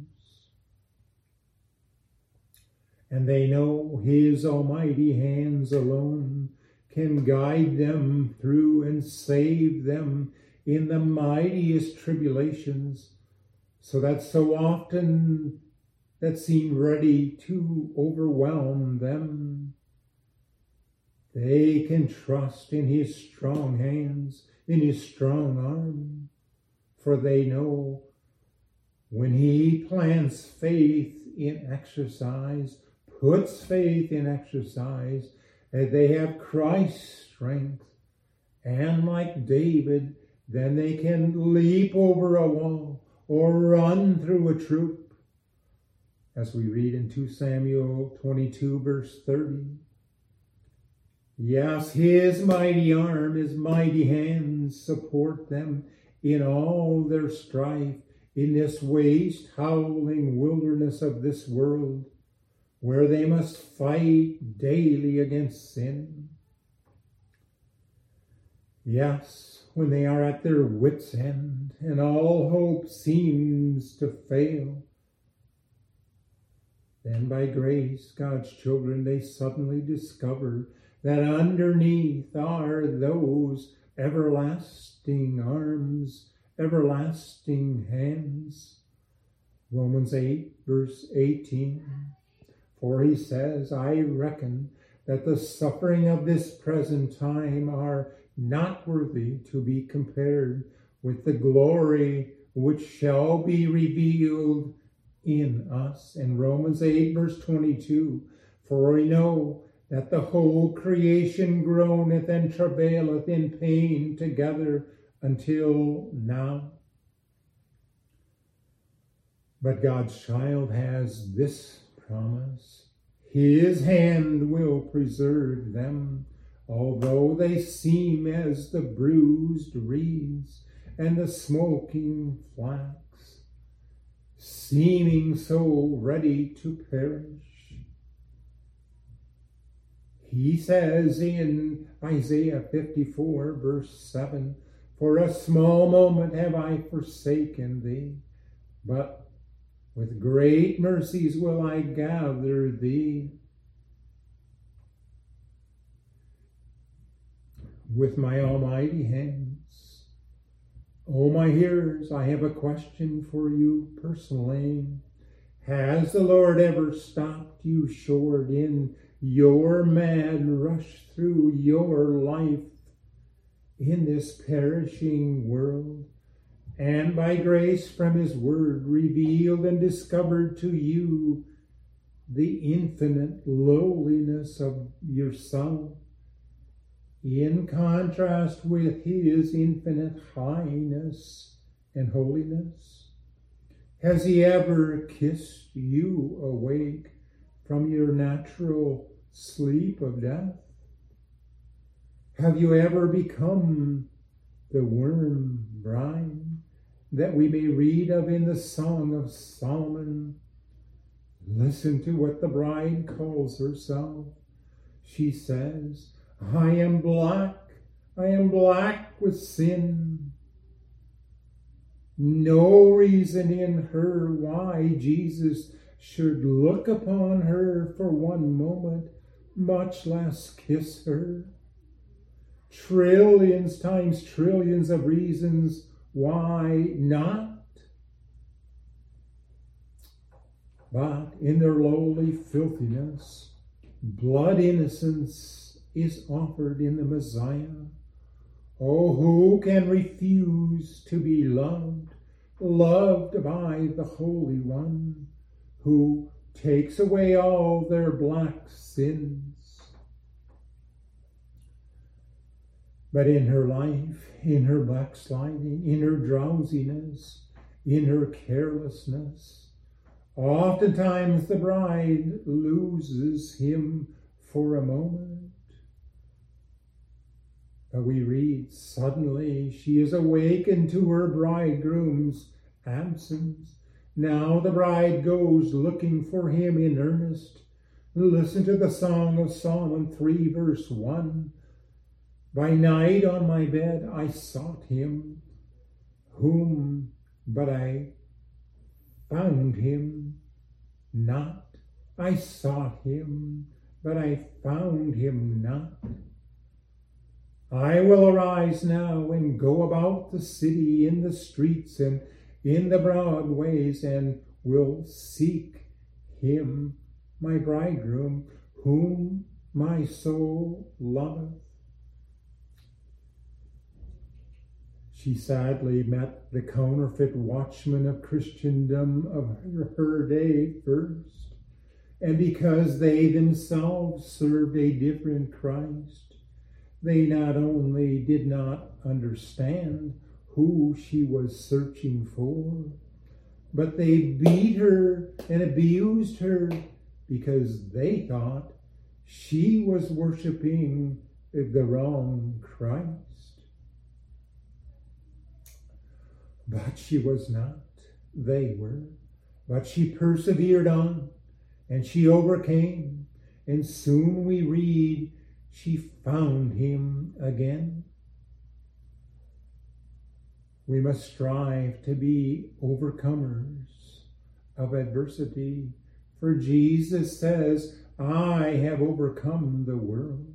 Speaker 1: And they know his almighty hands alone can guide them through and save them in the mightiest tribulations, so that so often that seem ready to overwhelm them, they can trust in his strong hands, in his strong arm, for they know when he plants faith in exercise, puts faith in exercise, that they have Christ's strength, and like David, then they can leap over a wall or run through a troop, as we read in 2 Samuel 22, verse 30. Yes, his mighty arm, his mighty hands support them in all their strife, in this waste, howling wilderness of this world, where they must fight daily against sin. Yes, when they are at their wits' end and all hope seems to fail, then by grace, God's children, they suddenly discover that underneath are those everlasting arms, everlasting hands. Romans 8, verse 18. For he says, I reckon that the suffering of this present time are not worthy to be compared with the glory which shall be revealed in us. And Romans 8, verse 22, for we know that the whole creation groaneth and travaileth in pain together until now. But God's child has this promise: his hand will preserve them, although they seem as the bruised reeds and the smoking flax. seeming so ready to perish. He says in Isaiah 54, verse 7, "For a small moment have I forsaken thee, but with great mercies will I gather thee. With my almighty hands." Oh, my hearers, I have a question for you personally. Has the Lord ever stopped you short in your mad rush through your life in this perishing world, and by grace from his word revealed and discovered to you the infinite lowliness of yourself in contrast with his infinite highness and holiness? Has he ever kissed you awake from your natural sleep of death? Have you ever become the worm bride that we may read of in the Song of Solomon? Listen to what the bride calls herself. She says, I am black with sin." No reason in her why Jesus should look upon her for one moment, much less kiss her. Trillions times trillions of reasons why not. But in their lowly filthiness, blood innocence is offered in the Messiah. Oh, who can refuse to be loved by the Holy One, who takes away all their black sins? But in her life, in her backsliding, in her drowsiness, in her carelessness, oftentimes the bride loses him for a moment. We read, suddenly she is awakened to her bridegroom's absence. Now the bride goes looking for him in earnest. Listen to the Song of Solomon 3, verse 1. "By night on my bed I sought him, but I found him not. I sought him, but I found him not. I will arise now and go about the city in the streets and in the broad ways, and will seek him, my bridegroom, whom my soul loveth." She sadly met the counterfeit watchmen of Christendom of her day first, and because they themselves served a different Christ, they not only did not understand who she was searching for, but they beat her and abused her because they thought she was worshiping the wrong Christ. But she was not. They were. But she persevered on, and she overcame, and soon we read she found him again. We must strive to be overcomers of adversity, for Jesus says, "I have overcome the world."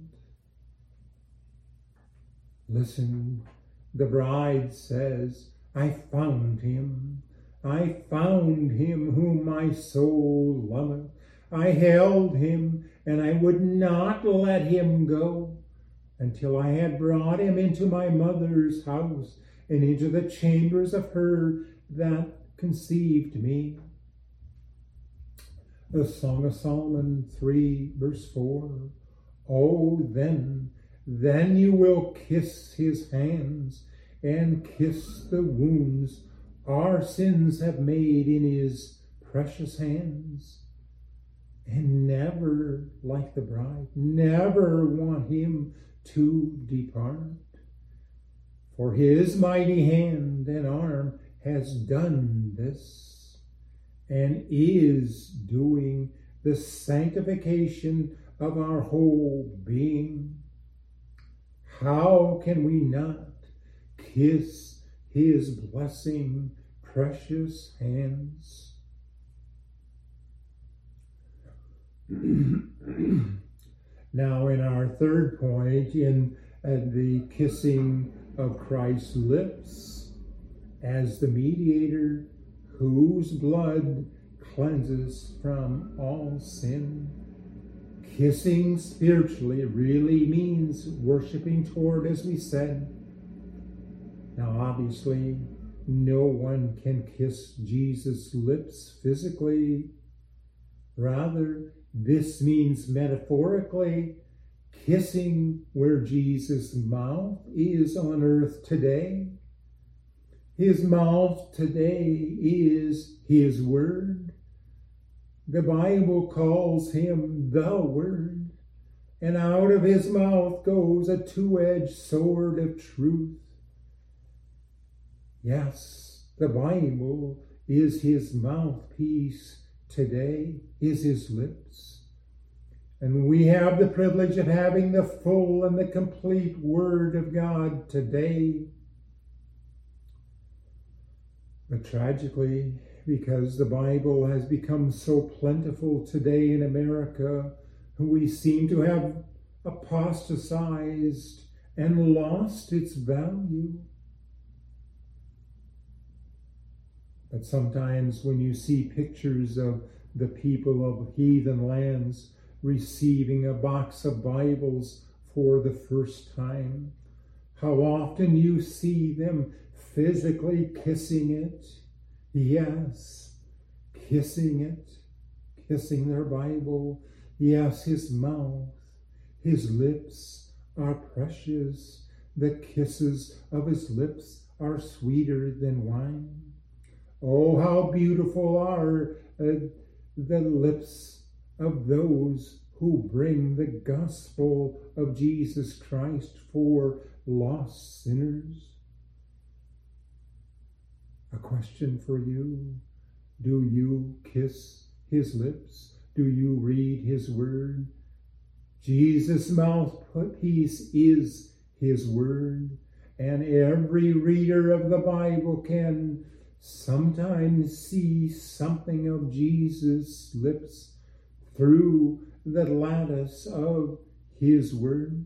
Speaker 1: Listen, the bride says, "I found him. I found him whom my soul loveth. I held him, and I would not let him go until I had brought him into my mother's house and into the chambers of her that conceived me." The Song of Solomon 3, verse 4. "Oh, then you will kiss his hands and kiss the wounds our sins have made in his precious hands. And never, like the bride, never want him to depart. For his mighty hand and arm has done this. and is doing the sanctification of our whole being. How can we not kiss his blessing precious hands? Now, in our third point, in the kissing of Christ's lips as the mediator whose blood cleanses from all sin. Kissing spiritually really means worshiping toward, as we said. Now, obviously, no one can kiss Jesus' lips physically. Rather, this means metaphorically kissing where Jesus' mouth is on earth today. His mouth today is his word. The Bible calls him the Word, and out of his mouth goes a two-edged sword of truth. Yes, the Bible is his mouthpiece today, is his lips. And we have the privilege of having the full and the complete Word of God today. But tragically, because the Bible has become so plentiful today in America, we seem to have apostatized and lost its value. But sometimes when you see pictures of the people of heathen lands receiving a box of Bibles for the first time, how often you see them physically kissing it. Yes, kissing it, kissing their Bible. Yes, his mouth, his lips are precious. The kisses of his lips are sweeter than wine. Oh, how beautiful are the lips of those who bring the gospel of Jesus Christ for lost sinners. A question for you. Do you kiss his lips? Do you read his word? Jesus' mouthpiece is his word, and every reader of the Bible can sometimes see something of Jesus' lips through the lattice of his word.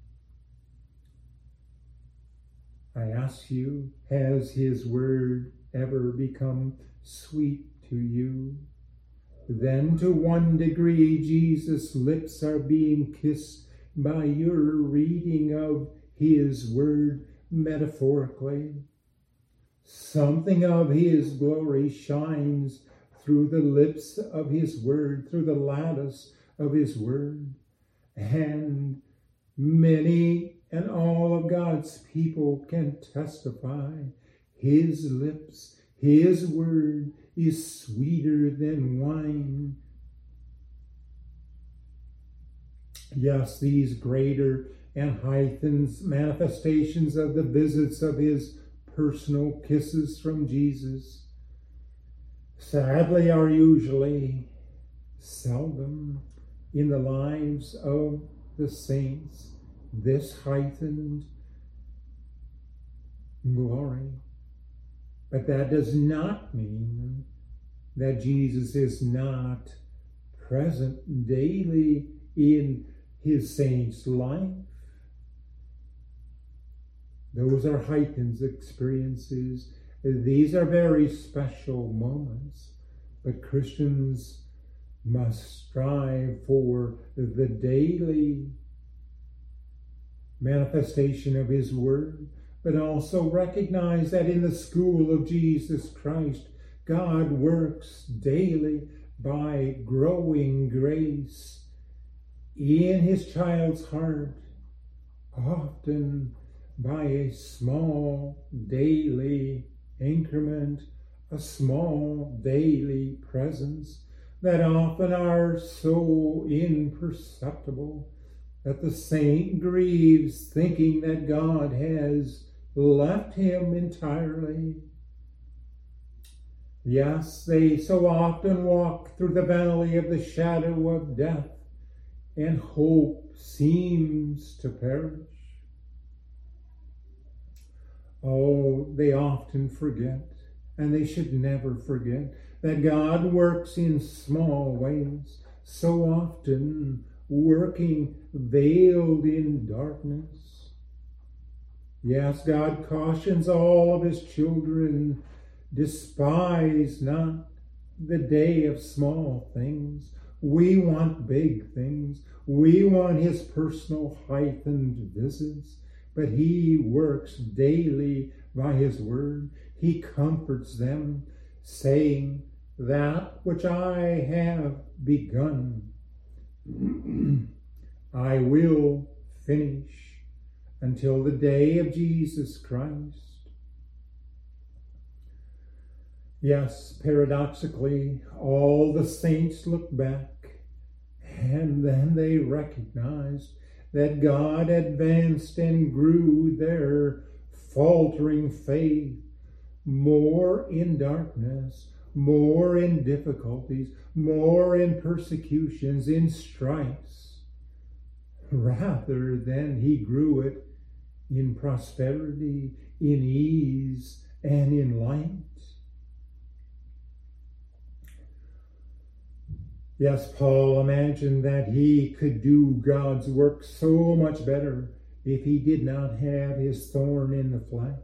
Speaker 1: I ask you, has his word ever become sweet to you? Then to one degree, Jesus' lips are being kissed by your reading of his word metaphorically. Something of his glory shines through the lips of his word, through the lattice of his word. And many and all of God's people can testify his lips, his word is sweeter than wine. Yes, these greater and heightened manifestations of the visits of his personal kisses from Jesus sadly are usually seldom in the lives of the saints. This heightened glory. But that does not mean that Jesus is not present daily in his saints' life. Those are heightened experiences. These are very special moments. But Christians must strive for the daily manifestation of his word, but also recognize that in the school of Jesus Christ, God works daily by growing grace in his child's heart, often by a small daily increment, a small daily presence that often are so imperceptible that the saint grieves thinking that God has left him entirely. Yes, they so often walk through the valley of the shadow of death, and hope seems to perish. Oh, they often forget, and they should never forget, that God works in small ways, so often working veiled in darkness. Yes, God cautions all of his children, despise not the day of small things. We want big things. We want his personal heightened visits, but he works daily by his word. He comforts them, saying, that which I have begun, I will finish until the day of Jesus Christ. Yes, paradoxically, all the saints look back, and then they recognized that God advanced and grew their faltering faith more in darkness, more in difficulties, more in persecutions, in strifes, rather than he grew it in prosperity, in ease, and in light. Yes, Paul imagined that he could do God's work so much better if he did not have his thorn in the flesh.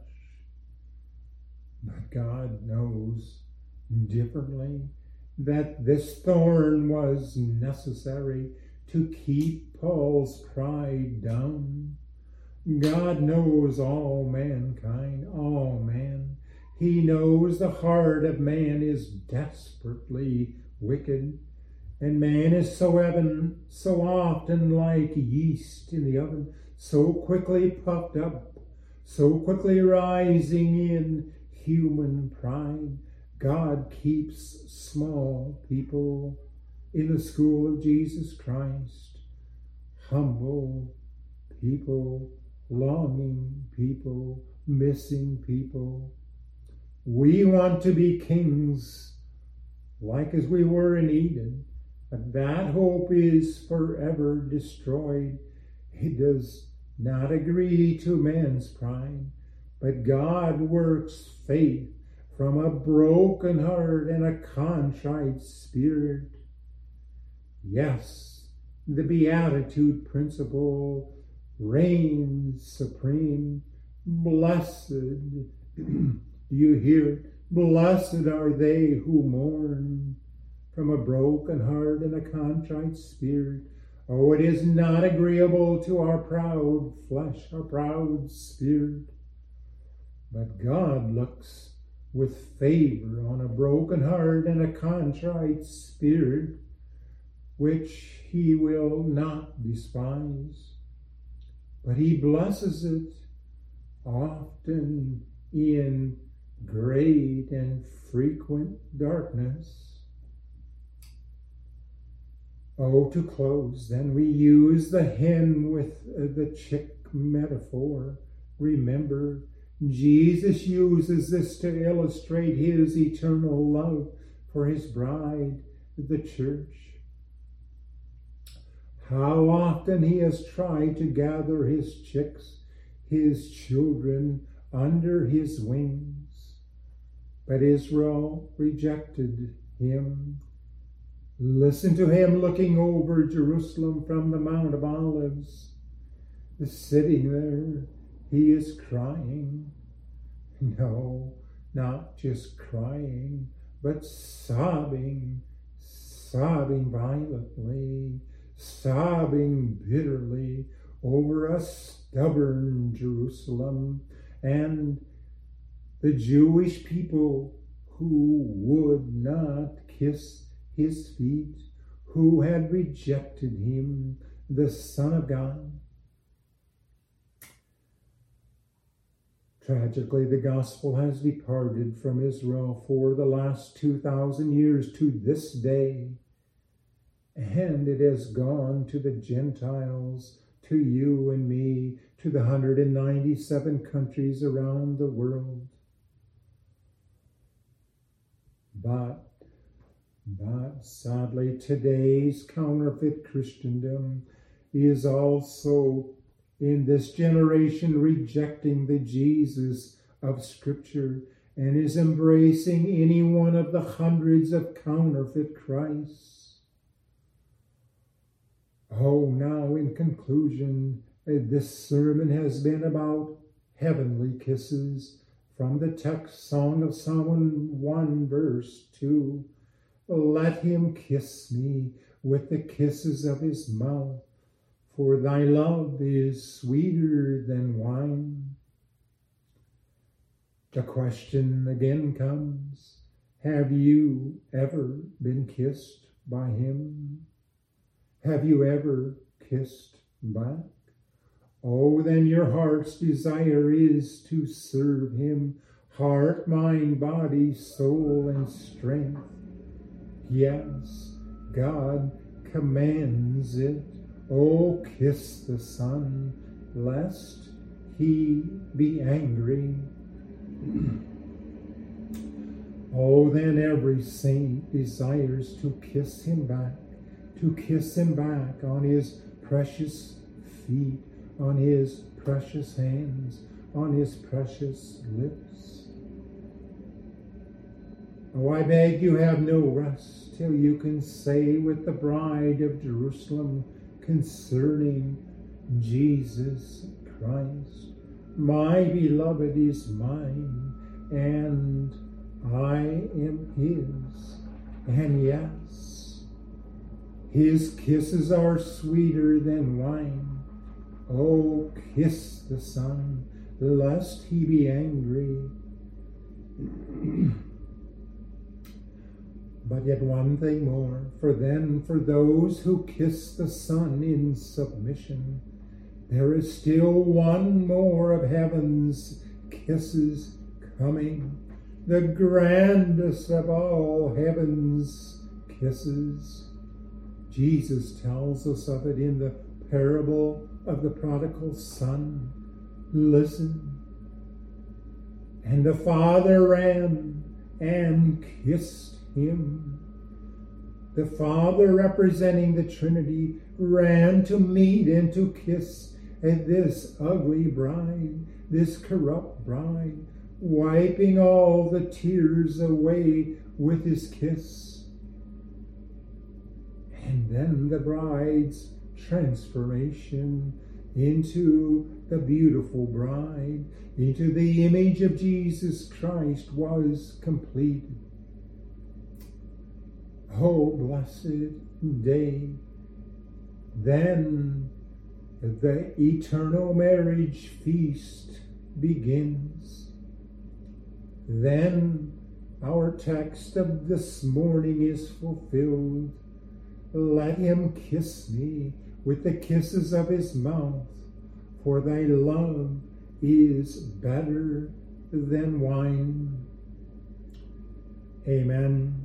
Speaker 1: But God knows differently that this thorn was necessary to keep Paul's pride down. God knows all mankind, all man. He knows the heart of man is desperately wicked. And man is so often like yeast in the oven, so quickly puffed up, so quickly rising in human pride. God keeps small people in the school of Jesus Christ, humble people, longing people, missing people. We want to be kings, like as we were in Eden. But that hope is forever destroyed. It does not agree to man's pride, but God works faith from a broken heart and a contrite spirit. Yes, the beatitude principle reigns supreme. Blessed, do you hear it? Blessed are they who mourn, from a broken heart and a contrite spirit. Oh, it is not agreeable to our proud flesh, our proud spirit. But God looks with favor on a broken heart and a contrite spirit, which he will not despise. But he blesses it, often in great and frequent darkness. Oh, to close, then we use the hen with the chick metaphor. Remember, Jesus uses this to illustrate his eternal love for his bride, the church. How often he has tried to gather his chicks, his children, under his wings. But Israel rejected him. Listen to him looking over Jerusalem from the Mount of Olives. Sitting there, he is crying. No, not just crying, but sobbing violently, sobbing bitterly over a stubborn Jerusalem and the Jewish people who would not kiss his feet, who had rejected him, the Son of God. Tragically, the gospel has departed from Israel for the last 2,000 years to this day, and it has gone to the Gentiles, to you and me, to the 197 countries around the world. But sadly, today's counterfeit Christendom is also in this generation rejecting the Jesus of Scripture and is embracing any one of the hundreds of counterfeit Christs. Oh, now in conclusion, this sermon has been about heavenly kisses from the text Song of Solomon 1 verse 2. Let him kiss me with the kisses of his mouth, for thy love is sweeter than wine. The question again comes, have you ever been kissed by him? Have you ever kissed back? Oh, then your heart's desire is to serve him, heart, mind, body, soul, and strength. Yes, God commands it. Oh, kiss the Son, lest he be angry. Oh, then every saint desires to kiss him back on his precious feet, on his precious hands, on his precious lips. Oh, I beg you have no rest till you can say with the bride of Jerusalem concerning Jesus Christ, my beloved is mine, and I am his. And yes, his kisses are sweeter than wine. Oh, kiss the Son, lest he be angry. But yet one thing more, for those who kiss the Son in submission, there is still one more of heaven's kisses coming, the grandest of all heaven's kisses. Jesus tells us of it in the parable of the prodigal son. Listen. And the father ran and kissed him. The Father, representing the Trinity, ran to meet and to kiss this ugly bride, this corrupt bride, wiping all the tears away with his kiss. And then the bride's transformation into the beautiful bride, into the image of Jesus Christ, was completed. Oh, blessed day. Then the eternal marriage feast begins. Then our text of this morning is fulfilled. Let him kiss me with the kisses of his mouth, for thy love is better than wine. Amen.